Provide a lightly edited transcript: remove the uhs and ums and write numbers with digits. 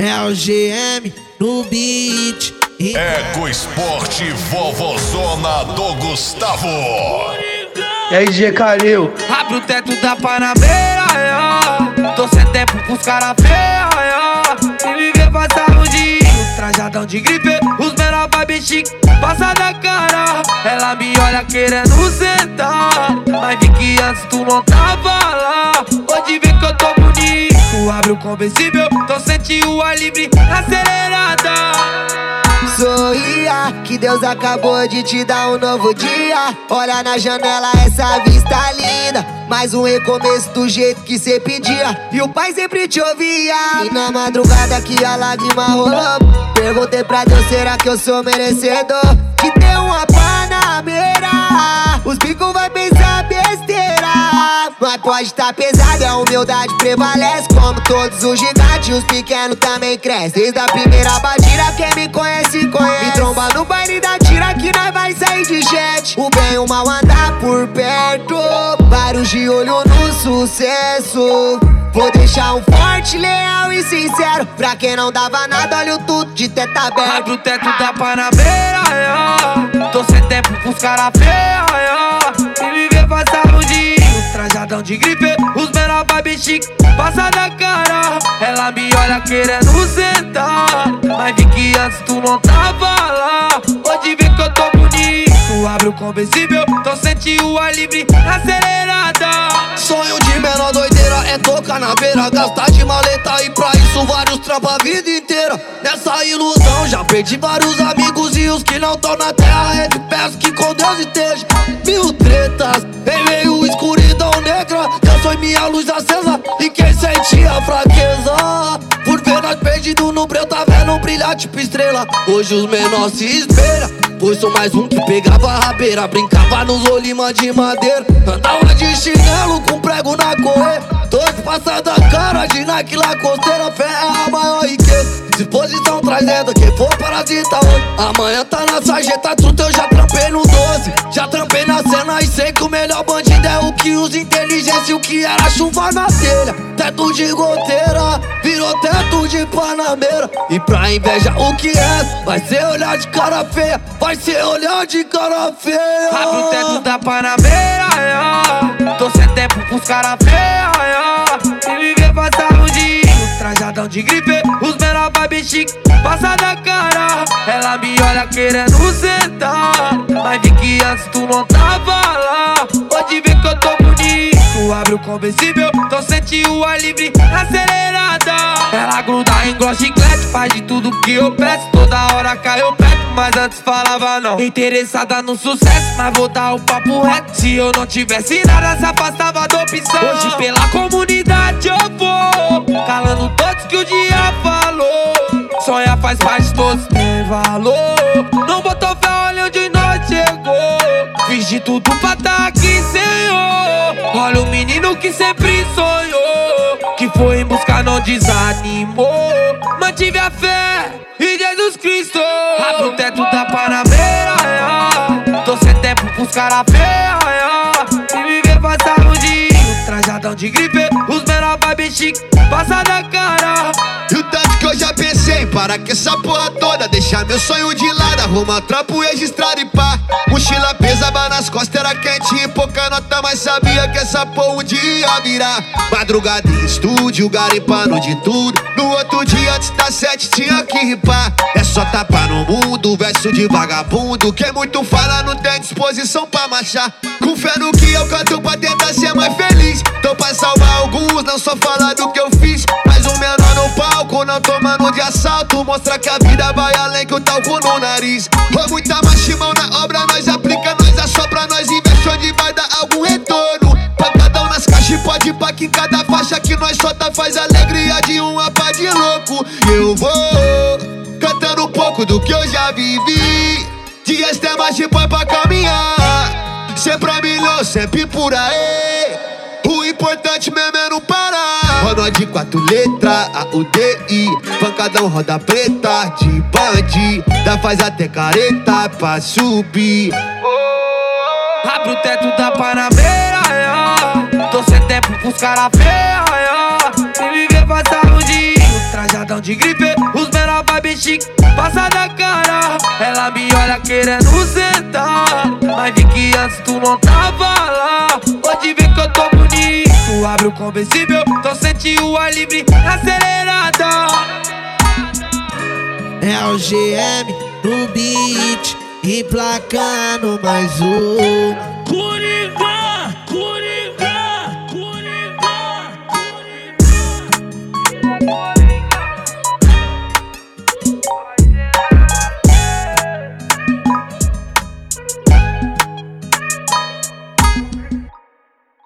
É o GM no beat. Eco Esporte Vovozona do Gustavo. E aí, G. Calil? Abre o teto da Panamera, tô sem tempo pros cara feia. Se viver passar um dia, trajadão de gripe, os menor vibe chique, passa da cara. Ela me olha querendo sentar, mas vi que antes tu não tava lá. Hoje vê que eu tô bonito, abre o conversível, tô sentindo o ar livre, acelerada. Sorria, que Deus acabou de te dar um novo dia. Olha na janela essa vista linda, mais um recomeço do jeito que cê pedia, e o pai sempre te ouvia. E na madrugada que a lágrima rolou, perguntei pra Deus, será que eu sou merecedor de ter uma Panamera? Os picos vai pensar besteira, mas pode tá pesado, a humildade prevalece. Como todos os gigantes, os pequenos também crescem. Desde a primeira batida, quem me conhece, conhece. Me tromba no baile da tira que nós vai sair de jet. O bem e o mal andar por perto, vários de olho no sucesso. Vou deixar um forte, leal e sincero pra quem não dava nada, olha o tudo de teto aberto. Abre o teto da Panamera, tô sem tempo pros cara feia. Se viver passar um dia, trajadão de gripe, os menor vibe chique, passa da cara. Ela me olha querendo sentar, mas vi que antes tu não tava lá. Hoje vê que eu tô bonito, abre o conversível, tô sentindo o ar livre, acelerada. Sonho de menor doideira é tocar na beira, gastar de maleta e pra isso vários trampos a vida inteira. Nessa ilusão já perdi vários amigos, e os que não tão na terra é de peço que com Deus esteja. Mil tretas em meio escuridão negra, eu sou minha luz acesa e quem sente a fraqueza. Por ver nós perdidos no breu, tá vendo brilhar tipo estrela. Hoje os menores se espelham, pois sou mais um que pegava a rabeira, brincava nos olimas de madeira, andava de chinelo com prego na correia. Dois passada cara de Nike Lacosteira, fé é a maior riqueza. Disposição trazendo quem for parasita hoje, amanhã tá na sarjeta truta. Eu já trampei no 12, já trampei na cena e sei que o melhor bandido é o que usa inteligência. E o que era chuva na telha, teto de goteira, virou teto de Panamera. E pra inveja o que é, vai ser olhar de cara feia, vai ser olhar de cara feia. Abre o teto da Panamera, tô sem tempo pros cara feia. Se viver passar um dia, trajadão de gripe, os menor vibe chique, passa da cara. Ela me olha querendo sentar, mas vi que antes tu não tava lá. Hoje vê que eu tô bonito, abre o conversível, tô sentindo o ar livre, acelerada. Ela gruda em gloss chiclete, faz de tudo que eu peço, toda hora caiu perto, mas antes falava não. Interessada no sucesso, mas vou dar o papo reto. Se eu não tivesse nada, se afastava da opção. Hoje pela comunidade eu vou, calando todos que o dia falou. Sonhar faz parte, todos tem valor. Não botou fé, olha onde nós chegou. Fiz de tudo pra tá aqui, Senhor. Olha o menino que sempre sonhou, que foi em busca, não desanimou. Mantive a fé em Jesus Cristo. Abre o teto da Panamera, tô sem tempo pros cara feia. Se viver passar um dia, trajadão de gripe, os menor vibe chique, passa da cara. E o tanto que eu já pensei em parar com essa porra toda, deixar meu sonho de lado, arrumar trampo registrado e pá. Mochila pesava nas costas, era quentinho, pouca nota, mas sabia que essa porra um dia ia virar. Madrugada em estúdio, garimpando de tudo. No outro dia antes das 7 tinha que ripar. É só tapar no mundo, verso de vagabundo. Quem muito fala não tem disposição pra marchar. Com fé no que eu canto pra tentar ser mais feliz. Tô pra salvar alguns, não só falar do que eu fiz. Mas o menor no palco, não tomando de assalto, mostra que a vida vai além que o talco no nariz. Com muita machimão na obra, nós aplica, nós assopra, nós investe onde vai dar algum retorno. Pancadão nas caixas e pode pá que em cada faixa que nós solta faz alegria de uma pá de louco. E eu vou cantando um pouco do que eu já vivi. Dias tem mais de pão pra caminhar, sempre a milhão, sempre por aí. O importante mesmo é não parar. Roda de 4 letras, A-U-D-I. Pancadão roda preta, de bandida, faz até careta pra subir. Abre o teto da Panamera, tô sem tempo pros cara feia. Se viver passar um dia, trajadão de de gripe, os menor vibe chique, passa da cara. Ela me olha querendo sentar, mas vi que antes tu não tava lá. Pode ver que eu tô bonito, abre o conversível, então sente o ar livre acelerada. É o GM no beat, emplacando mais um. Coringão!